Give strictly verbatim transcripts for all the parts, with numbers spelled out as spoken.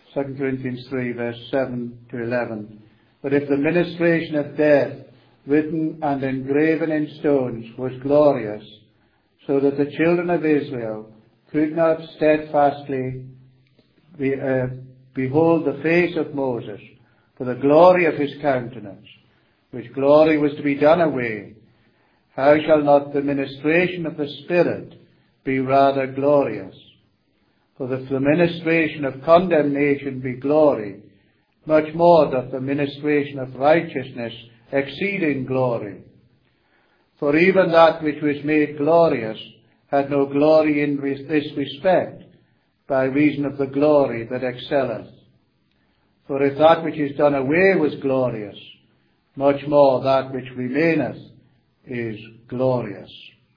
Second Corinthians three, verse seven to eleven. But if the ministration of death, written and engraven in stones, was glorious, so that the children of Israel could not steadfastly be, uh, behold the face of Moses for the glory of his countenance, which glory was to be done away, how shall not the ministration of the Spirit be rather glorious? For if the ministration of condemnation be glory, much more doth the ministration of righteousness exceed in glory. For even that which was made glorious had no glory in this respect, by reason of the glory that excelleth. For if that which is done away was glorious, much more that which remaineth is glorious.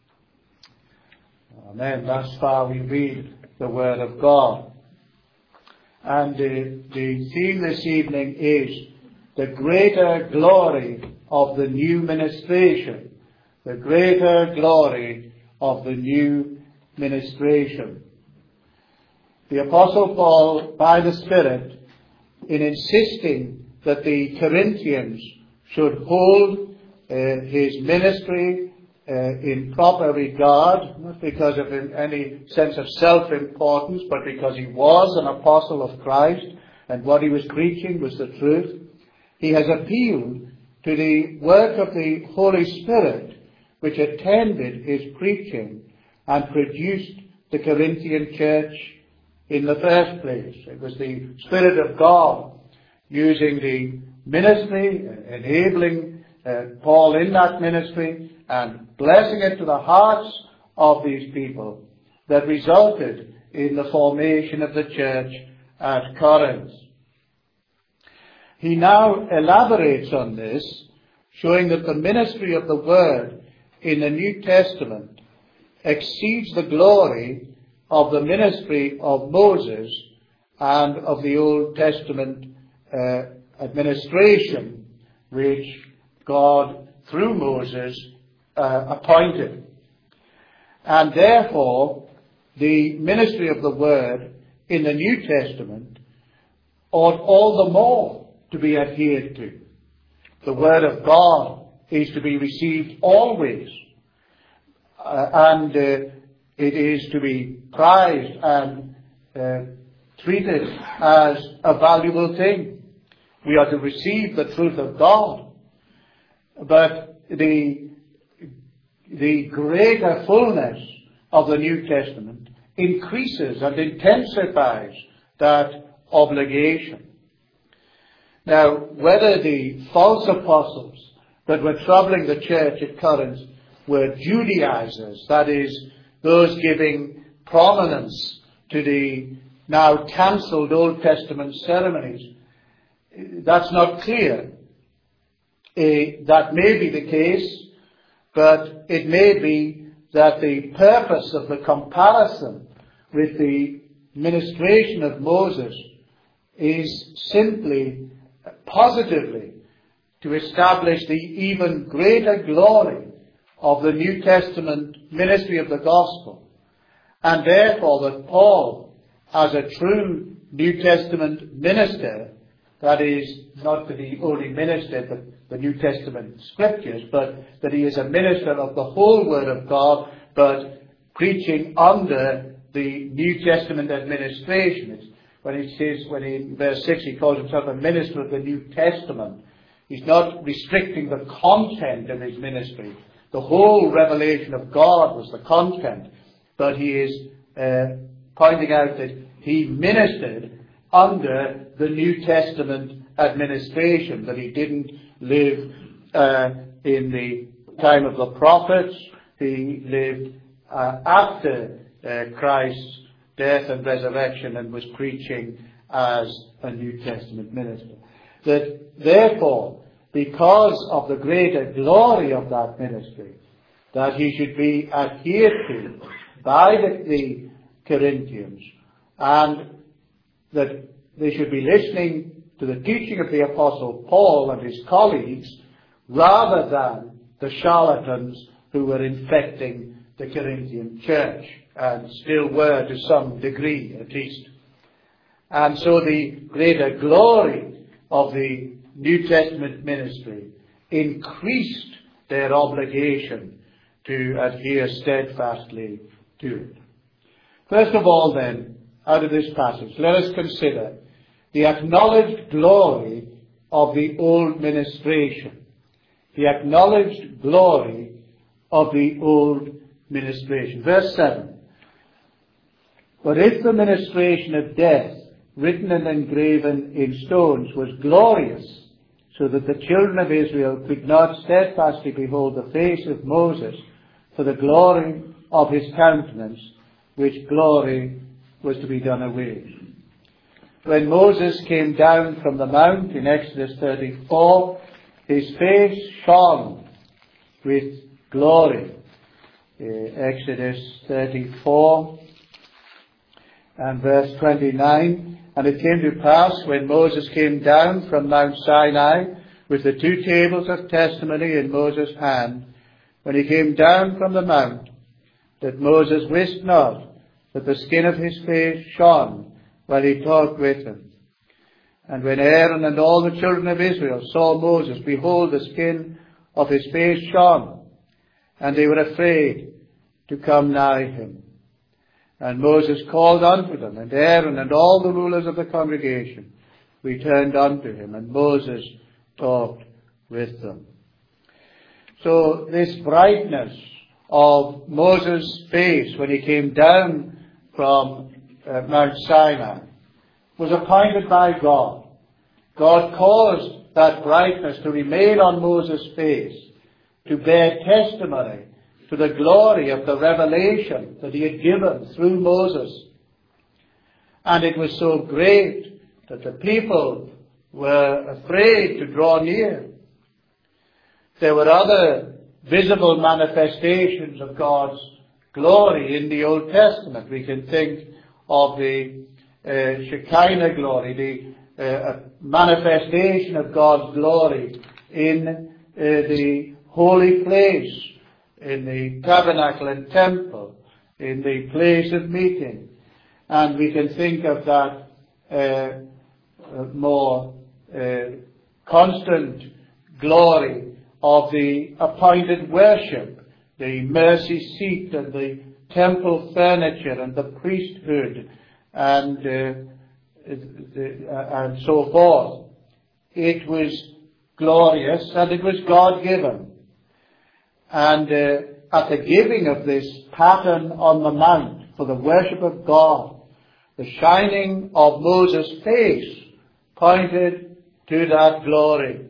Amen. Thus far we read the Word of God. And the, the theme this evening is the greater glory of the new ministration. The greater glory of the new ministration. The Apostle Paul, by the Spirit, in insisting that the Corinthians should hold uh, his ministry uh, in proper regard, not because of any sense of self-importance, but because he was an apostle of Christ, and what he was preaching was the truth. He has appealed to the work of the Holy Spirit, which attended his preaching and produced the Corinthian church in the first place. It was the Spirit of God using the ministry, enabling uh, Paul in that ministry, and blessing it to the hearts of these people, that resulted in the formation of the church at Corinth. He now elaborates on this, showing that the ministry of the Word in the New Testament exceeds the glory of the ministry of Moses and of the Old Testament uh, administration, which God, through Moses, uh, appointed. And therefore, the ministry of the Word in the New Testament ought all the more to be adhered to. The Word of God is to be received always, uh, and uh, it is to be prized and uh, treated as a valuable thing. We are to receive the truth of God, but the the greater fullness of the New Testament increases and intensifies that obligation. Now, whether the false apostles that were troubling the church at Corinth were Judaizers, that is, those giving prominence to the now cancelled Old Testament ceremonies, that's not clear. Uh, that may be the case, but it may be that the purpose of the comparison with the ministration of Moses is simply, positively, to establish the even greater glory of the New Testament ministry of the gospel, and therefore that Paul, as a true New Testament minister, that is, not that he only ministered the, the New Testament scriptures, but that he is a minister of the whole Word of God, but preaching under the New Testament administration. It's when he says, when he, in verse six, he calls himself a minister of the New Testament, he's not restricting the content of his ministry. The whole revelation of God was the content, but he is uh, pointing out that he ministered under the New Testament administration, that he didn't live uh, in the time of the prophets. He lived uh, after uh, Christ's death and resurrection and was preaching as a New Testament minister. That therefore, because of the greater glory of that ministry, that he should be adhered to by the, the Corinthians, and that they should be listening to the teaching of the Apostle Paul and his colleagues, rather than the charlatans who were infecting the Corinthian church, and still were to some degree at least. And so the greater glory of the New Testament ministry increased their obligation to adhere steadfastly to it. First of all then, out of this passage, let us consider the acknowledged glory of the old ministration. The acknowledged glory of the old ministration. Verse seven. But if the ministration of death, written and engraven in stones, was glorious, so that the children of Israel could not steadfastly behold the face of Moses for the glory of his countenance, which glory was to be done away. When Moses came down from the mount in Exodus thirty-four, his face shone with glory. Uh, Exodus thirty-four and verse twenty-nine. And it came to pass, when Moses came down from Mount Sinai with the two tables of testimony in Moses' hand, when he came down from the mount, that Moses wist not that the skin of his face shone while he talked with him. And when Aaron and all the children of Israel saw Moses, behold, the skin of his face shone, and they were afraid to come nigh him. And Moses called unto them, and Aaron and all the rulers of the congregation returned unto him, and Moses talked with them. So this brightness of Moses' face when he came down from uh, Mount Sinai was appointed by God. God caused that brightness to remain on Moses' face, to bear testimony to the glory of the revelation that he had given through Moses. And it was so great that the people were afraid to draw near. There were other visible manifestations of God's glory in the Old Testament. We can think of the uh, Shekinah glory, the uh, manifestation of God's glory in uh, the holy place, in the tabernacle and temple, in the place of meeting. And we can think of that uh, more uh, constant glory of the appointed worship, the mercy seat and the temple furniture and the priesthood and uh, and so forth. It was glorious and it was God-given. And uh, at the giving of this pattern on the mount for the worship of God, the shining of Moses' face pointed to that glory.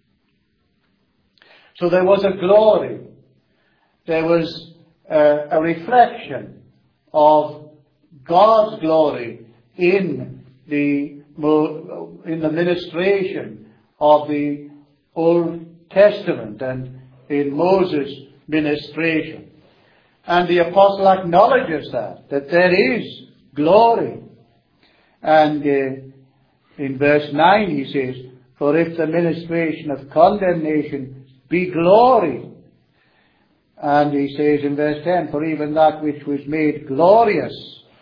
So there was a glory. There was uh, a reflection of God's glory in the in the ministration of the Old Testament and in Moses' ministration. And the apostle acknowledges that, that there is glory. And uh, in verse nine he says, for if the ministration of condemnation be glory. And he says in verse ten, for even that which was made glorious.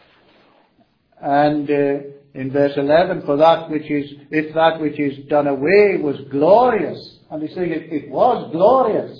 And uh, in verse eleven, for that which is, if that which is done away was glorious. And he's saying it, it was glorious.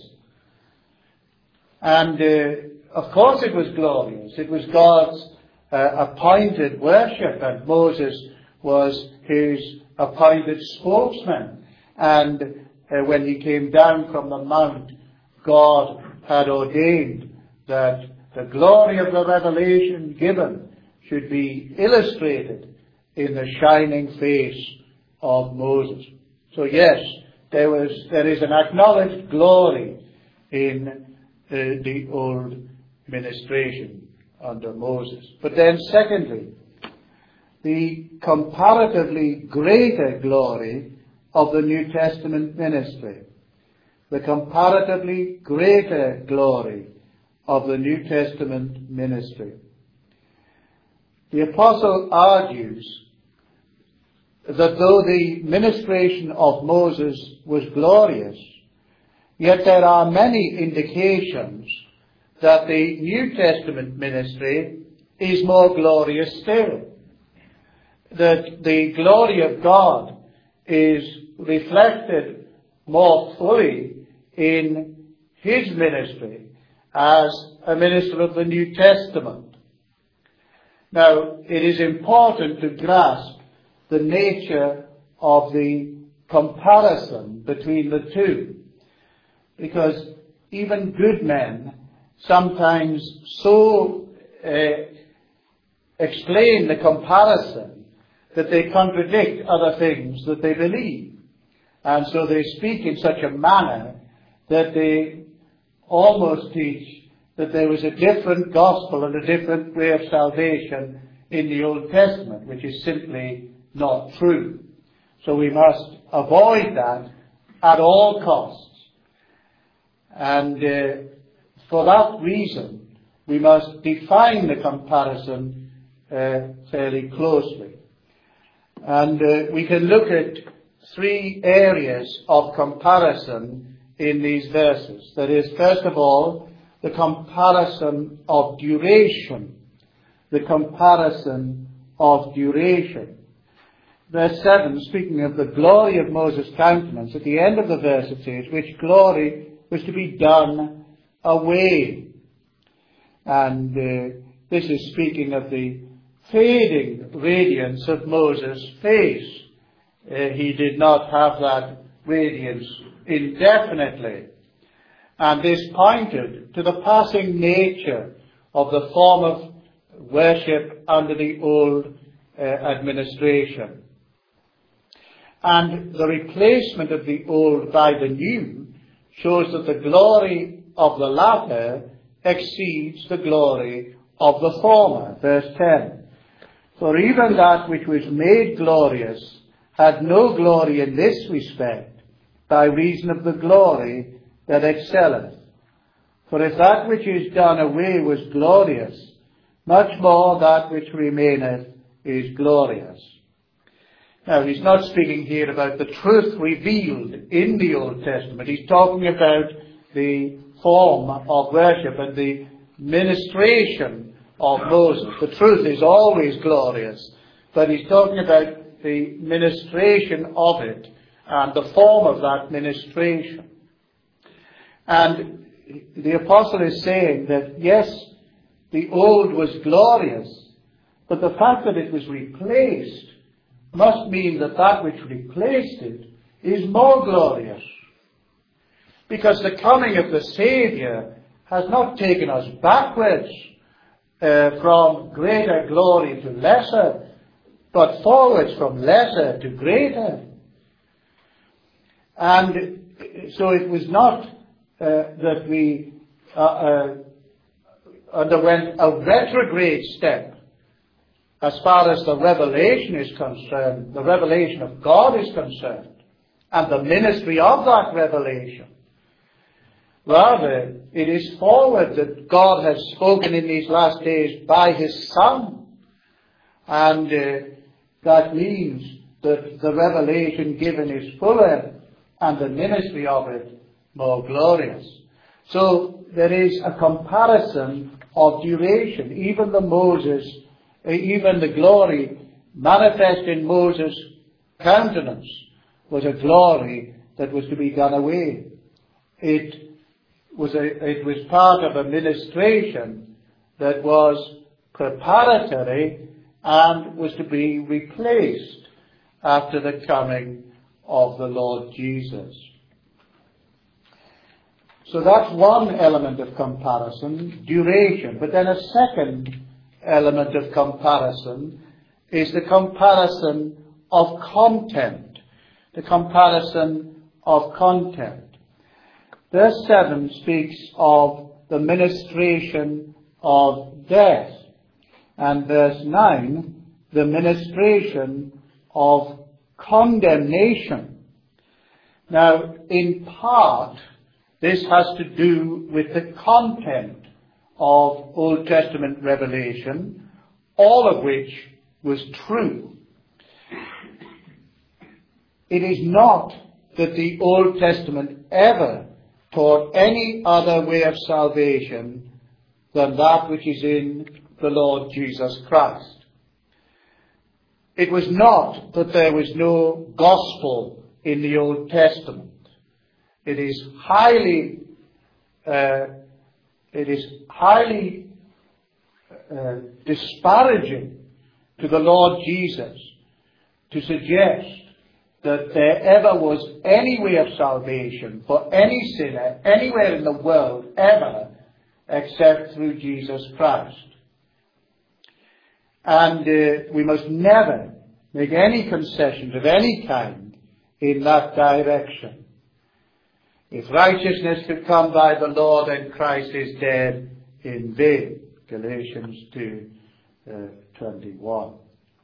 And uh, of course it was glorious. It was God's uh, appointed worship, and Moses was his appointed spokesman. And uh, when he came down from the mount, God had ordained that the glory of the revelation given should be illustrated in the shining face of Moses. So yes, there was there is an acknowledged glory in uh, the old ministration under Moses. But then secondly, the comparatively greater glory of the New Testament ministry. The comparatively greater glory of the New Testament ministry. The apostle argues that though the ministration of Moses was glorious, yet there are many indications that the New Testament ministry is more glorious still. that the glory of God is reflected more fully in his ministry as a minister of the New Testament. Now, it is important to grasp the nature of the comparison between the two, because even good men sometimes so uh, explain the comparison that they contradict other things that they believe. And so they speak in such a manner that they almost teach that there was a different gospel and a different way of salvation in the Old Testament, which is simply not true. So we must avoid that at all costs. And uh, for that reason, we must define the comparison uh, fairly closely. And uh, we can look at three areas of comparison in these verses. That is, first of all, the comparison of duration. The comparison of duration. Verse seven, speaking of the glory of Moses' countenance, at the end of the verse it says, which glory was to be done away. And uh, this is speaking of the fading radiance of Moses' face. Uh, he did not have that radiance indefinitely. And this pointed to the passing nature of the form of worship under the old uh, administration. And the replacement of the old by the new shows that the glory of the latter exceeds the glory of the former. Verse ten. For even that which was made glorious had no glory in this respect, by reason of the glory that excelleth. For if that which is done away was glorious, much more that which remaineth is glorious. Now, he's not speaking here about the truth revealed in the Old Testament. He's talking about the form of worship and the ministration of Moses. The truth is always glorious, but he's talking about the ministration of it and the form of that ministration. And the apostle is saying that, yes, the old was glorious, but the fact that it was replaced must mean that that which replaced it is more glorious. Because the coming of the Saviour has not taken us backwards uh, from greater glory to lesser, but forwards from lesser to greater. And so it was not uh, that we uh, uh, underwent a retrograde step as far as the revelation is concerned, the revelation of God is concerned, and the ministry of that revelation. Rather, it is forward that God has spoken in these last days by his Son. And uh, that means that the revelation given is fuller and the ministry of it more glorious. So there is a comparison of duration. Even the Moses Even the glory manifest in Moses' countenance was a glory that was to be done away. It was a, it was part of a ministration that was preparatory and was to be replaced after the coming of the Lord Jesus. So that's one element of comparison, duration. But then a second element of comparison is the comparison of content. The comparison of content. Verse seven speaks of the ministration of death. And verse nine, the ministration of condemnation. Now, in part, this has to do with the content of Old Testament revelation, all of which was true. It is not that the Old Testament ever taught any other way of salvation than that which is in the Lord Jesus Christ. it was not that there was no gospel in the Old Testament. It is highly, uh, it is highly uh, disparaging to the Lord Jesus to suggest that there ever was any way of salvation for any sinner anywhere in the world ever except through Jesus Christ. And uh, we must never make any concessions of any kind in that direction. If righteousness could come by the law, then Christ is dead in vain. Galatians two twenty-one.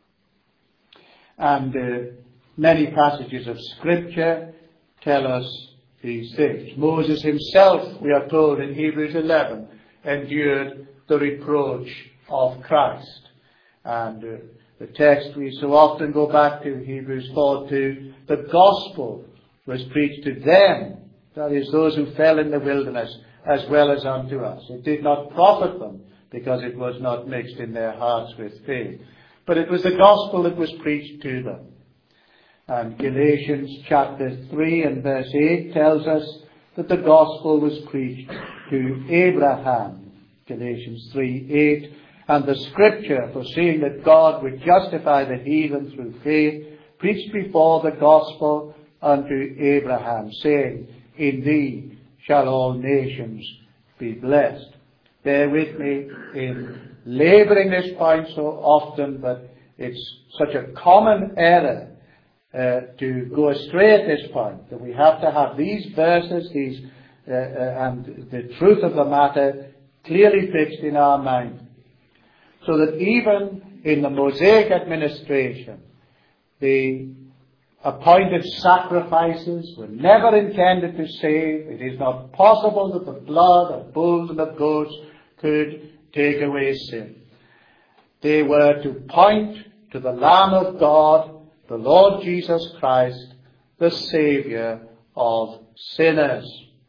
And uh, many passages of Scripture tell us these things. Moses himself, we are told in Hebrews eleven, endured the reproach of Christ. And uh, the text we so often go back to, Hebrews four two, the gospel was preached to them, that is, those who fell in the wilderness, as well as unto us. It did not profit them, because it was not mixed in their hearts with faith. But it was the gospel that was preached to them. And Galatians chapter three and verse eight tells us that the gospel was preached to Abraham. Galatians three eight. And the scripture, foreseeing that God would justify the heathen through faith, preached before the gospel unto Abraham, saying, in thee shall all nations be blessed. Bear with me in labouring this point so often, but it's such a common error uh, to go astray at this point, that we have to have these verses, these uh, uh, and the truth of the matter clearly fixed in our mind. So that even in the Mosaic administration, the appointed sacrifices were never intended to save. It is not possible that the blood of bulls and of goats could take away sin. They were to point to the Lamb of God, the Lord Jesus Christ, the Saviour of sinners.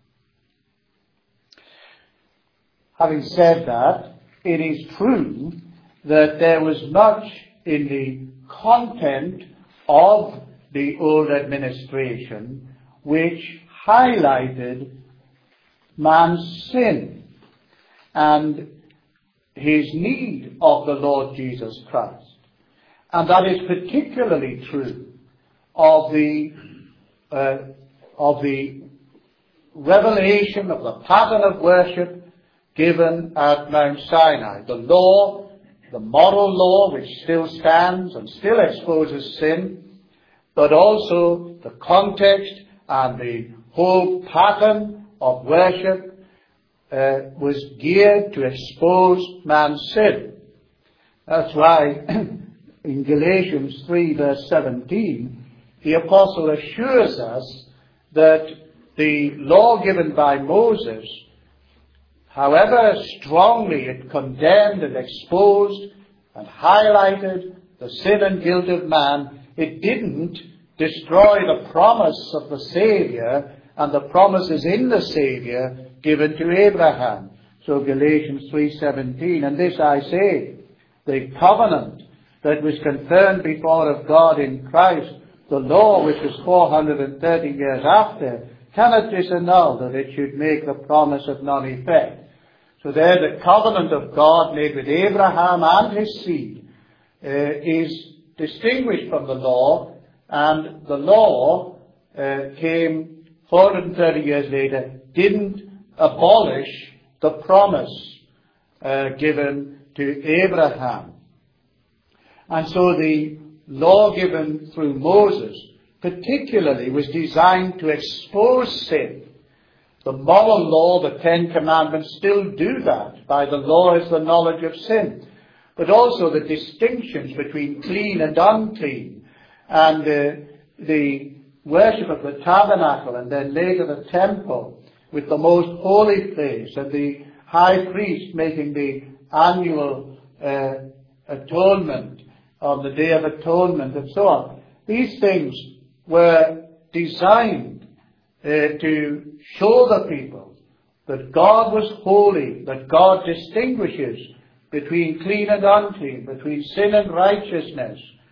Having said that, it is true that there was much in the content of the old administration which highlighted man's sin and his need of the Lord Jesus Christ. And that is particularly true of the uh, of the revelation of the pattern of worship given at Mount Sinai. The law, the moral law, which still stands and still exposes sin, but also the context and the whole pattern of worship uh, was geared to expose man's sin. That's why in Galatians three verse seventeen, the apostle assures us that the law given by Moses, however strongly it condemned and exposed and highlighted the sin and guilt of man, it didn't destroy the promise of the Saviour and the promises in the Saviour given to Abraham. So Galatians three seventeen, and this I say, the covenant that was confirmed before of God in Christ, the law which was four hundred thirty years after, cannot disannul that it should make the promise of none effect. So there the covenant of God made with Abraham and his seed uh, is distinguished from the law, and the law uh, came four hundred thirty years later, didn't abolish the promise uh, given to Abraham. And so the law given through Moses particularly was designed to expose sin. The moral law, the Ten Commandments, still do that. By the law is the knowledge of sin. But also the distinctions between clean and unclean. And uh, the worship of the tabernacle and then later the temple with the most holy place and the high priest making the annual uh, atonement on the Day of Atonement and so on. These things were designed uh, to show the people that God was holy, that God distinguishes between clean and unclean, between sin and righteousness,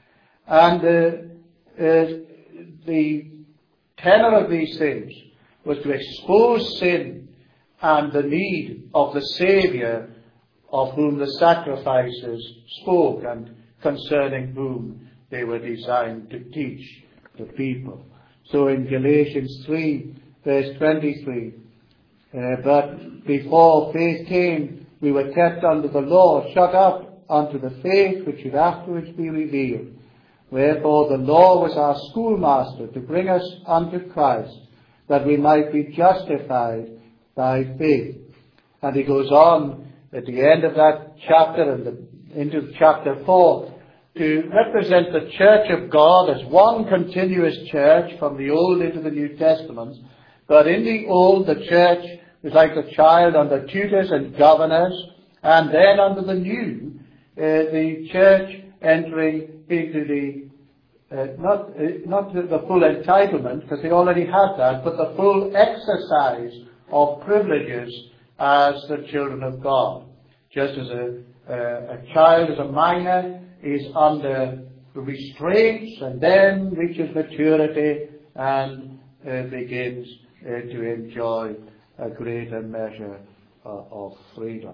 And uh, uh, the tenor of these things was to expose sin and the need of the Saviour, of whom the sacrifices spoke and concerning whom they were designed to teach the people. So in Galatians three, verse twenty-three, uh, but before faith came, we were kept under the law, shut up unto the faith which should afterwards be revealed. Wherefore the law was our schoolmaster to bring us unto Christ, that we might be justified by faith. And he goes on at the end of that chapter and the, into chapter four to represent the church of God as one continuous church from the Old into the New Testaments. But in the Old, the church was like a child under tutors and governors, and then under the New, uh, the church entering into the Uh, not uh, not the, the full entitlement, because they already had that, but the full exercise of privileges as the children of God. Just as a, uh, a child, as a minor, is under restraints and then reaches maturity and uh, begins uh, to enjoy a greater measure uh, of freedom.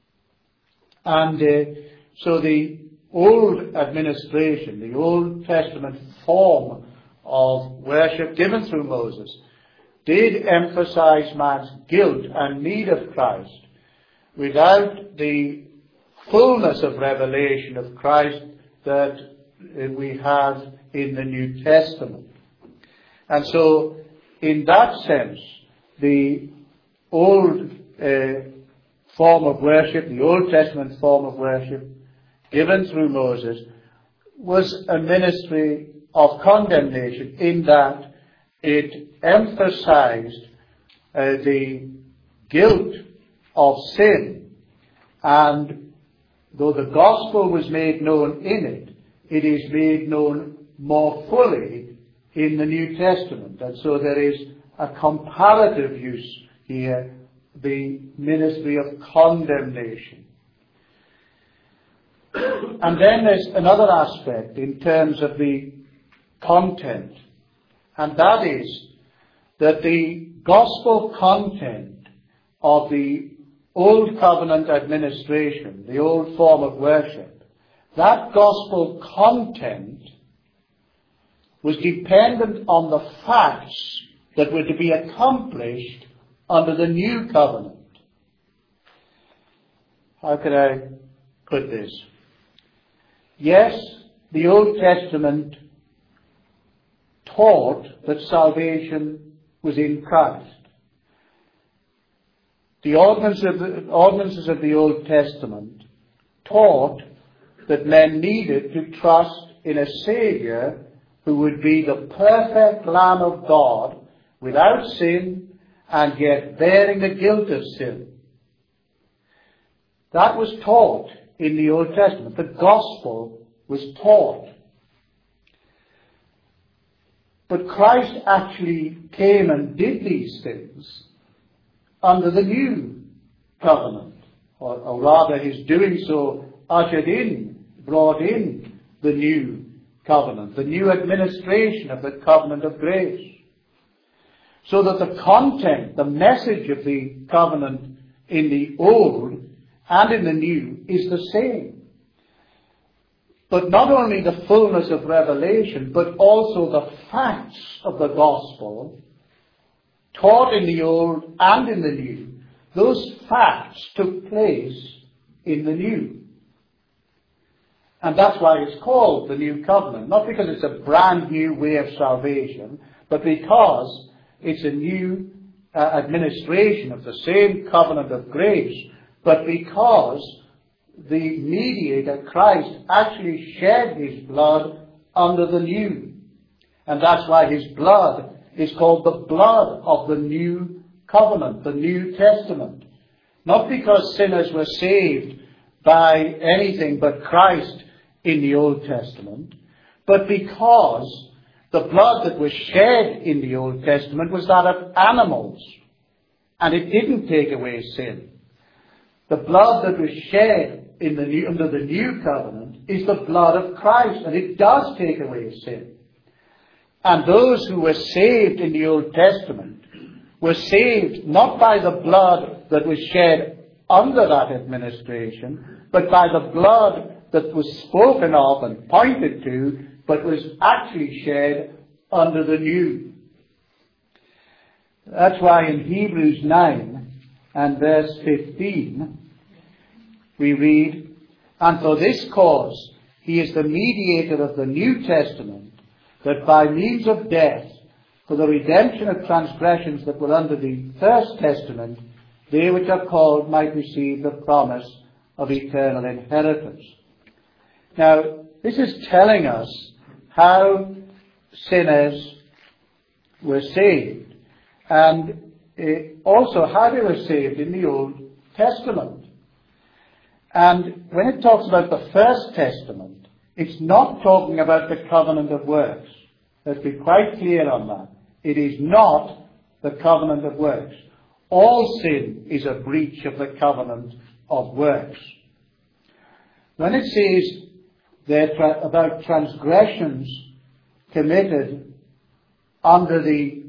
And uh, so the Old administration, the Old Testament form of worship given through Moses, did emphasize man's guilt and need of Christ without the fullness of revelation of Christ that we have in the New Testament. And so, in that sense, the old uh, form of worship, the Old Testament form of worship, given through Moses, was a ministry of condemnation in that it emphasized uh, the guilt of sin. And though the gospel was made known in it, it is made known more fully in the New Testament. And so there is a comparative use here, the ministry of condemnation. And then there's another aspect in terms of the content, and that is that the gospel content of the Old Covenant administration, the old form of worship, that gospel content was dependent on the facts that were to be accomplished under the New Covenant. How can I put this? Yes, the Old Testament taught that salvation was in Christ. The ordinances of the, ordinances of the Old Testament taught that men needed to trust in a Saviour who would be the perfect Lamb of God, without sin, and yet bearing the guilt of sin. That was taught in the Old Testament. The gospel was taught. But Christ actually came and did these things under the New Covenant. Or, or rather, his doing so ushered in, brought in the New Covenant, the new administration of the covenant of grace. So that the content, the message of the covenant in the Old and in the New is the same. But not only the fullness of revelation, but also the facts of the gospel taught in the Old and in the New. Those facts took place in the New. And that's why it's called the New Covenant. Not because it's a brand new way of salvation, but because it's a new uh, administration of the same covenant of grace, but because the mediator, Christ, actually shed his blood under the new. And that's why his blood is called the blood of the New Covenant, the New Testament. Not because sinners were saved by anything but Christ in the Old Testament, but because the blood that was shed in the Old Testament was that of animals, and it didn't take away sin. The blood that was shed in the new, under the new covenant is the blood of Christ, and it does take away sin. And those who were saved in the Old Testament were saved not by the blood that was shed under that administration, but by the blood that was spoken of and pointed to, but was actually shed under the new. That's why in Hebrews nine and verse fifteen, we read, "And for this cause he is the mediator of the New Testament, that by means of death, for the redemption of transgressions that were under the First Testament, they which are called might receive the promise of eternal inheritance." Now, this is telling us how sinners were saved, and uh, also how they were saved in the Old Testament. And when it talks about the First Testament, it's not talking about the covenant of works. Let's be quite clear on that. It is not the covenant of works. All sin is a breach of the covenant of works. When it says there tra- about transgressions committed under the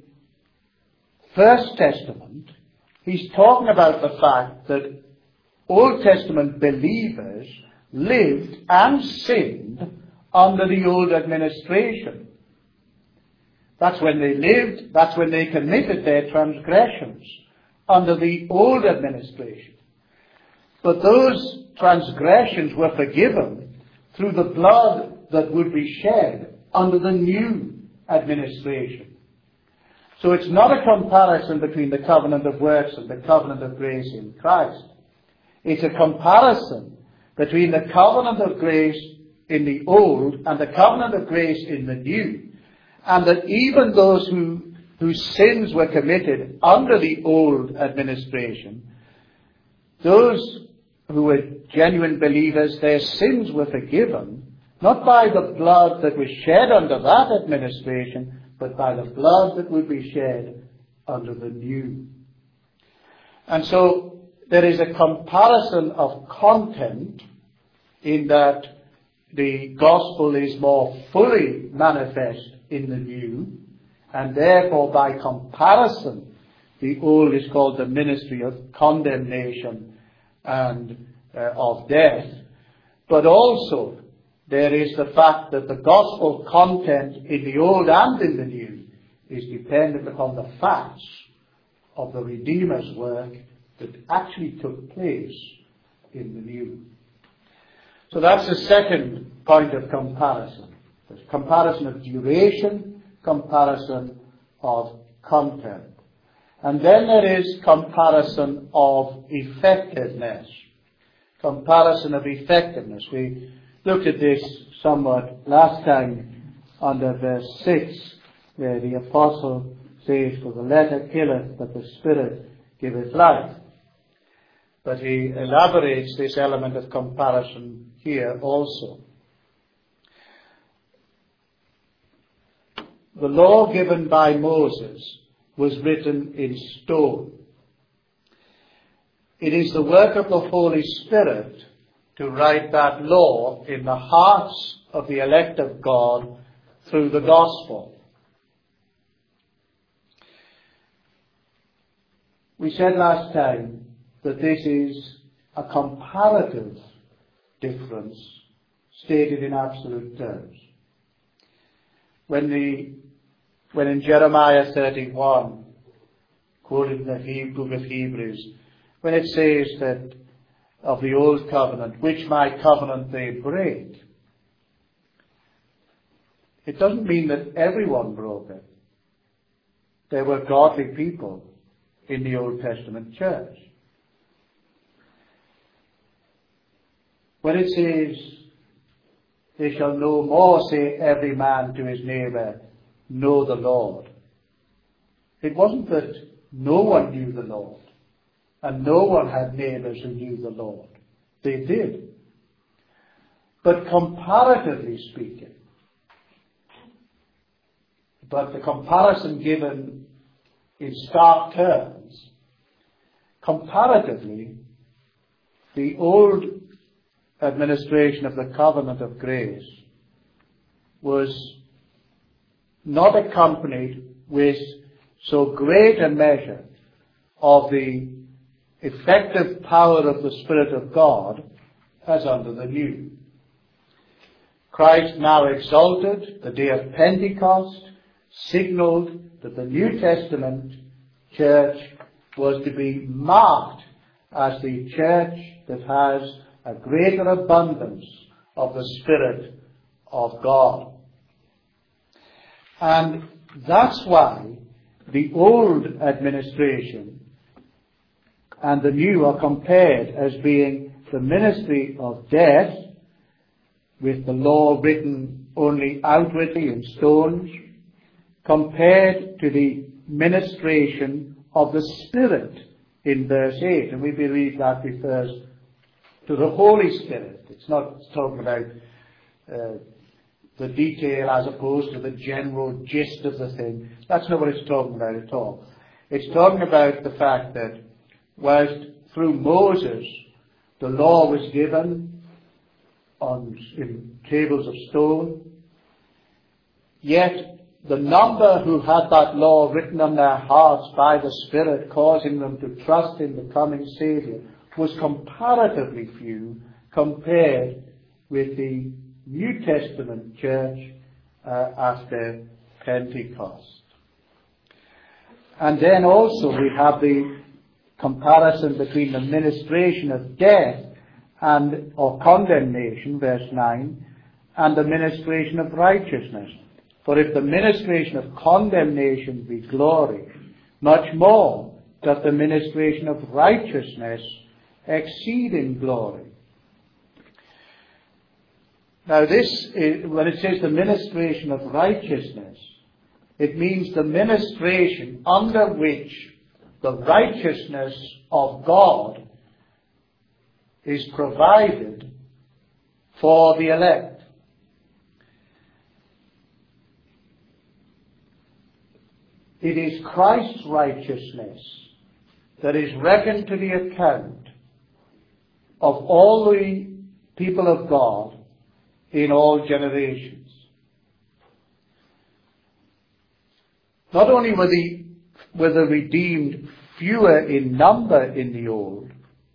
First Testament, he's talking about the fact that Old Testament believers lived and sinned under the old administration. That's when they lived, that's when they committed their transgressions, under the old administration. But those transgressions were forgiven through the blood that would be shed under the new administration. So it's not a comparison between the covenant of works and the covenant of grace in Christ. It's a comparison between the covenant of grace in the old and the covenant of grace in the new. And that even those who, whose sins were committed under the old administration, those who were genuine believers, their sins were forgiven, not by the blood that was shed under that administration, but by the blood that would be shed under the new. And so there is a comparison of content in that the gospel is more fully manifest in the new, and therefore by comparison the old is called the ministry of condemnation and uh, of death. But also there is the fact that the gospel content in the old and in the new is dependent upon the facts of the Redeemer's work that actually took place in the new. So that's the second point of comparison. There's comparison of duration, comparison of content. And then there is comparison of effectiveness. Comparison of effectiveness. We looked at this somewhat last time under verse six, where the apostle says, "For the letter killeth, but the Spirit giveth life." But he elaborates this element of comparison here also. The law given by Moses was written in stone. It is the work of the Holy Spirit to write that law in the hearts of the elect of God through the gospel. We said last time that this is a comparative difference stated in absolute terms. When the when in Jeremiah thirty-one, quoting the book of Hebrews, when it says that of the old covenant, which my covenant they break, it doesn't mean that everyone broke it. There were godly people in the Old Testament church. When it says, "They shall no more say every man to his neighbour, know the Lord," it wasn't that no one knew the Lord, and no one had neighbours who knew the Lord. They did. But comparatively speaking, but the comparison given in stark terms, comparatively, the old administration of the covenant of grace was not accompanied with so great a measure of the effective power of the Spirit of God as under the new. Christ, now exalted, the day of Pentecost, signaled that the New Testament church was to be marked as the church that has a greater abundance of the Spirit of God. And that's why the old administration and the new are compared as being the ministry of death, with the law written only outwardly in stones, compared to the ministration of the Spirit in verse eight. And we believe that refers to the Holy Spirit. It's not talking about uh, the detail as opposed to the general gist of the thing. That's not what it's talking about at all. It's talking about the fact that whilst through Moses the law was given on in tables of stone, yet the number who had that law written on their hearts by the Spirit, causing them to trust in the coming Saviour, was comparatively few compared with the New Testament church uh, after Pentecost. And then also we have the comparison between the ministration of death and or condemnation, verse nine, and the ministration of righteousness. For if the ministration of condemnation be glory, much more doth the ministration of righteousness exceed in glory. Now this, is, when it says the ministration of righteousness, it means the ministration under which the righteousness of God is provided for the elect. It is Christ's righteousness that is reckoned to the account of all the people of God in all generations. Not only were the, were the redeemed fewer in number in the old,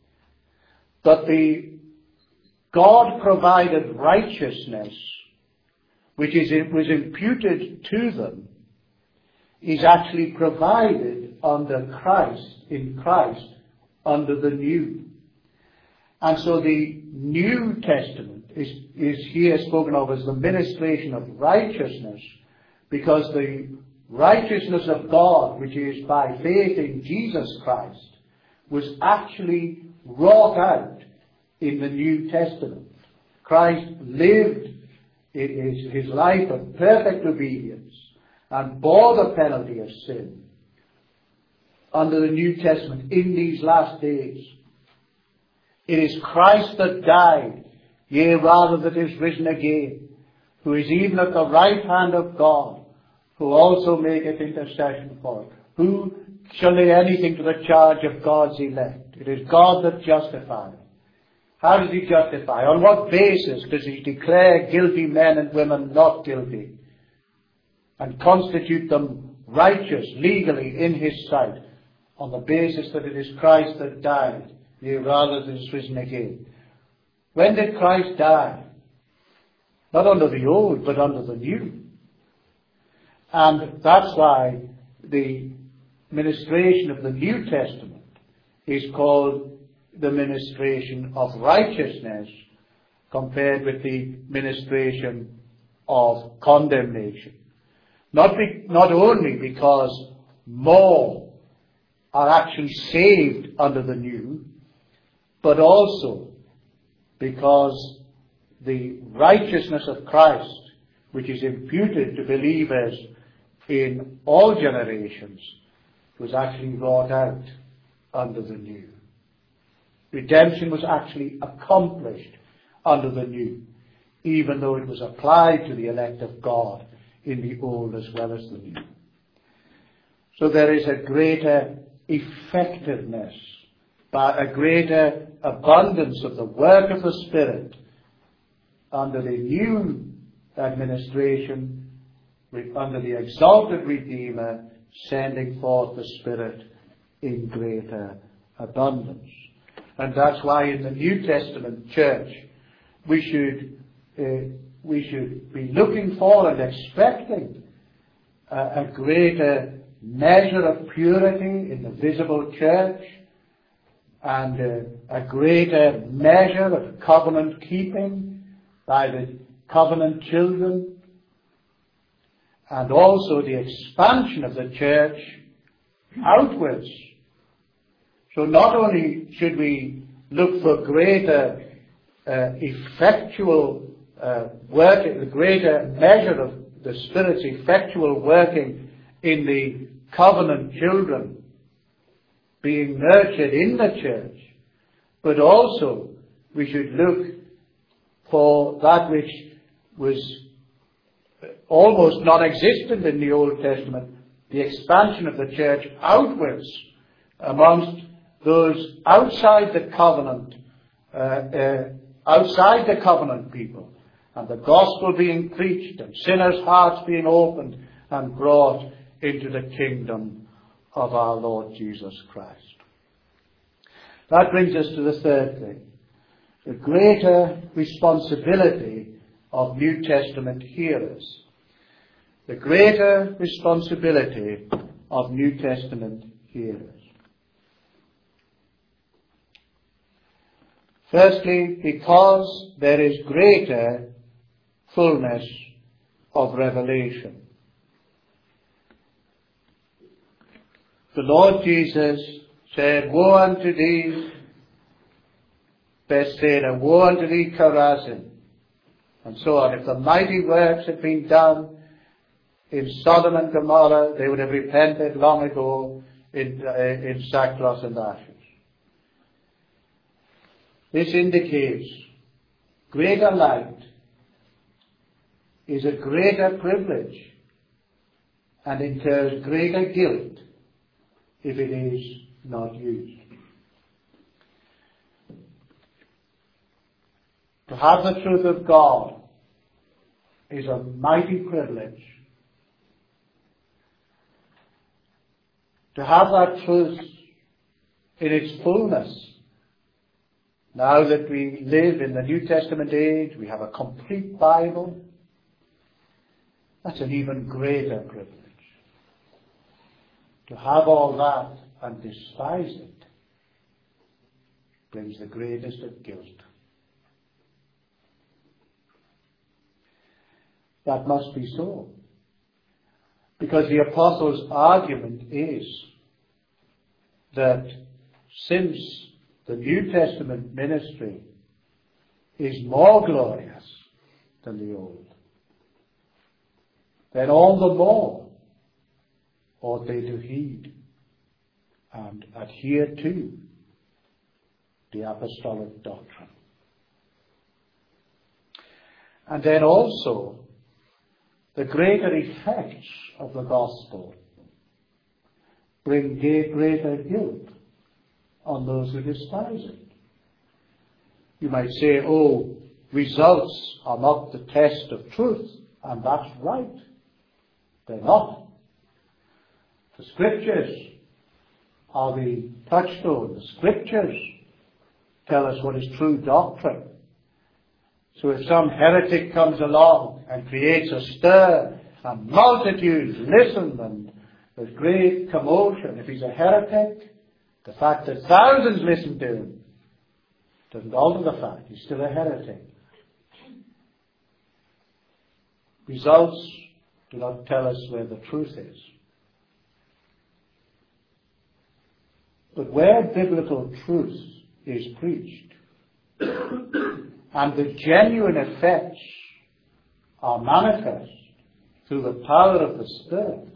but the God provided righteousness which is, was imputed to them is actually provided under Christ, in Christ, under the new. And so the New Testament is, is here spoken of as the ministration of righteousness, because the righteousness of God, which is by faith in Jesus Christ, was actually wrought out in the New Testament. Christ lived his, his life of perfect obedience and bore the penalty of sin under the New Testament in these last days. It is Christ that died, yea, rather that is risen again, who is even at the right hand of God, who also maketh intercession for us. Who shall lay anything to the charge of God's elect? It is God that justifies. How does he justify? On what basis does he declare guilty men and women not guilty and constitute them righteous legally in his sight? On the basis that it is Christ that died, yea, rather than is risen again. When did Christ die? Not under the old, but under the new. And that's why the ministration of the New Testament is called the ministration of righteousness compared with the ministration of condemnation. Not, be, not only because more are actually saved under the new, but also because the righteousness of Christ, which is imputed to believers in all generations, was actually wrought out under the new. Redemption was actually accomplished under the new, even though it was applied to the elect of God in the old as well as the new. So there is a greater effectiveness, by a greater abundance of the work of the Spirit under the new administration, under the exalted Redeemer, sending forth the Spirit in greater abundance. And that's why in the New Testament church we should uh, we should be looking for and expecting uh, a greater measure of purity in the visible church, and uh, a greater measure of covenant keeping by the covenant children, and also the expansion of the church outwards. So not only should we look for greater uh, effectual uh, work, a greater measure of the Spirit's effectual working in the covenant children being nurtured in the church, but also we should look for that which was almost non-existent in the Old Testament, the expansion of the church outwards amongst those outside the covenant, uh, uh, outside the covenant people, and the gospel being preached, and sinners' hearts being opened and brought into the kingdom of our Lord Jesus Christ. That brings us to the third thing, the greater responsibility of New Testament hearers. The greater responsibility of New Testament hearers. Firstly, because there is greater fullness of revelation. The Lord Jesus said, "Woe unto thee, Bethsaida, woe unto thee, Chorazin," and so on. If the mighty works had been done in Sodom and Gomorrah, they would have repented long ago in, uh, in sackcloth and ashes. This indicates greater light is a greater privilege and incurs greater guilt if it is not used. To have the truth of God is a mighty privilege. To have that truth in its fullness. Now that we live in the New Testament age, we have a complete Bible. That's an even greater privilege. To have all that and despise it brings the greatest of guilt. That must be so. Because the Apostle's argument is that since the New Testament ministry is more glorious than the Old, then all the more ought they to heed and adhere to the apostolic doctrine. And then also the greater effects of the gospel bring greater guilt on those who despise it. You might say, oh, results are not the test of truth, and that's right. They're not. The Scriptures are the touchstone. The Scriptures tell us what is true doctrine. So if some heretic comes along and creates a stir, and multitudes listen, and there's great commotion, if he's a heretic, the fact that thousands listen to him doesn't alter the fact he's still a heretic. Results do not tell us where the truth is. But where biblical truth is preached, and the genuine effects are manifest through the power of the Spirit,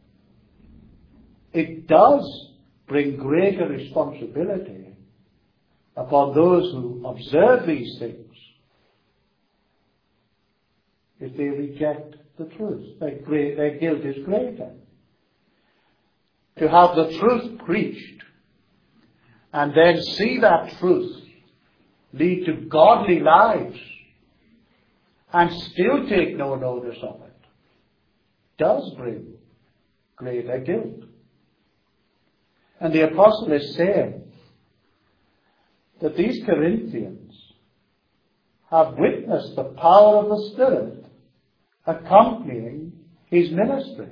it does bring greater responsibility upon those who observe these things if they reject the truth. Their, great, their guilt is greater. To have the truth preached and then see that truth lead to godly lives and still take no notice of it does bring greater guilt. And the apostle is saying that these Corinthians have witnessed the power of the Spirit accompanying his ministry.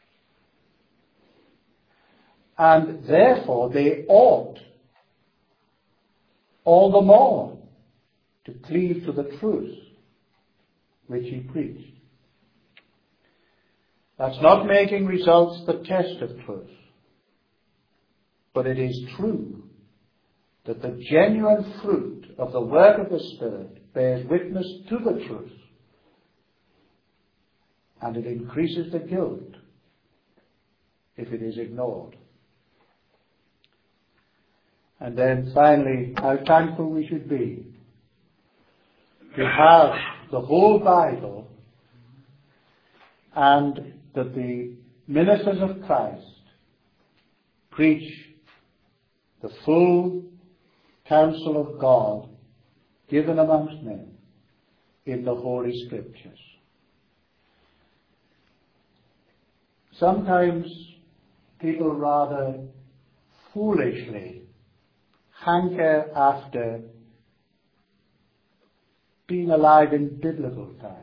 And therefore they ought all the more to cleave to the truth which he preached. That's not making results the test of truth. But it is true that the genuine fruit of the work of the Spirit bears witness to the truth, and it increases the guilt if it is ignored. And then finally, how thankful we should be to have the whole Bible, and that the ministers of Christ preach the full counsel of God given amongst men in the Holy Scriptures. Sometimes people rather foolishly hanker after being alive in biblical times.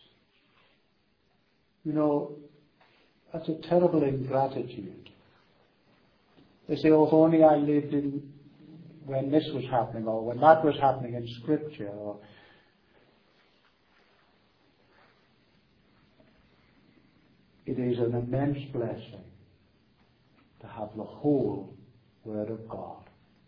You know, that's a terrible ingratitude. They say, oh, if only I lived in when this was happening, or when that was happening in Scripture. Or it is an immense blessing to have the whole Word of God.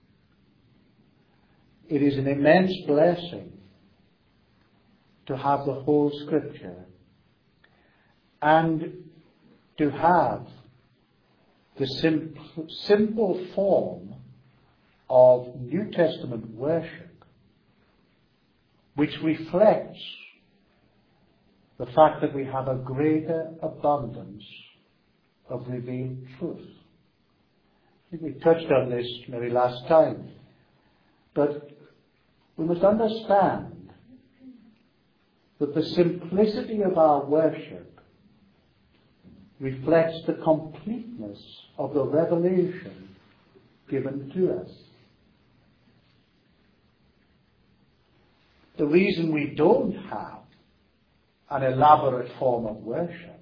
It is an immense blessing to have the whole Scripture, and to have the simple, simple form of New Testament worship, which reflects the fact that we have a greater abundance of revealed truth. I think we touched on this maybe last time, but we must understand that the simplicity of our worship reflects the completeness of the revelation given to us. The reason we don't have an elaborate form of worship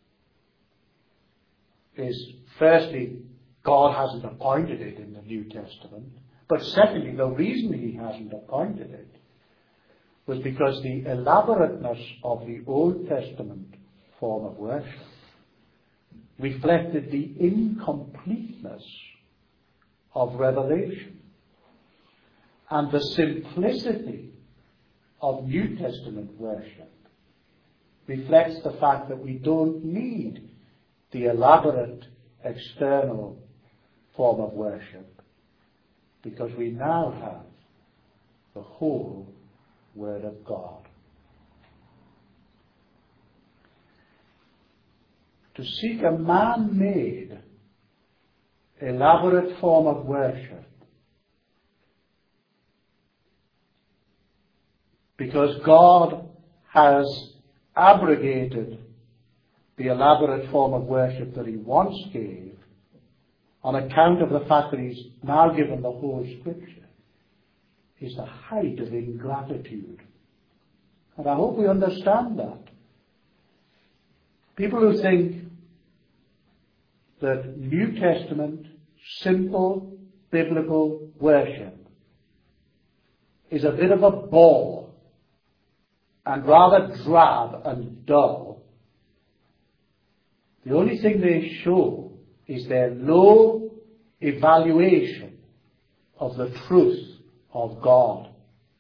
is, firstly, God hasn't appointed it in the New Testament, but secondly, the reason he hasn't appointed it was because the elaborateness of the Old Testament form of worship reflected the incompleteness of revelation, and the simplicity of New Testament worship reflects the fact that we don't need the elaborate external form of worship, because we now have the whole Word of God. To seek a man-made, elaborate form of worship because God has abrogated the elaborate form of worship that he once gave on account of the fact that he's now given the whole Scripture, is the height of ingratitude. And I hope we understand that. People who think that New Testament, simple biblical worship is a bit of a bore and rather drab and dull, the only thing they show is their low evaluation of the truth of God.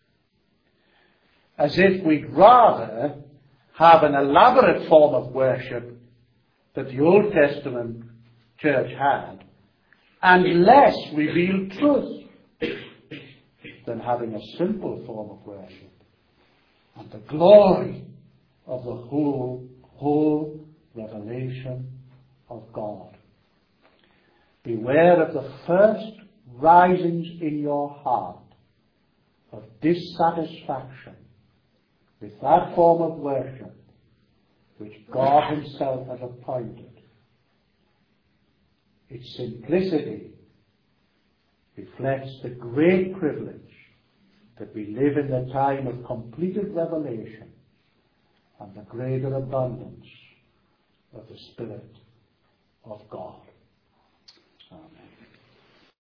As if we'd rather have an elaborate form of worship that the Old Testament church had, and less revealed truth, than having a simple form of worship and the glory of the whole, whole revelation of God. Beware of the first risings in your heart of dissatisfaction with that form of worship which God himself has appointed. Its simplicity reflects the great privilege that we live in the time of completed revelation and the greater abundance of the Spirit of God. Amen.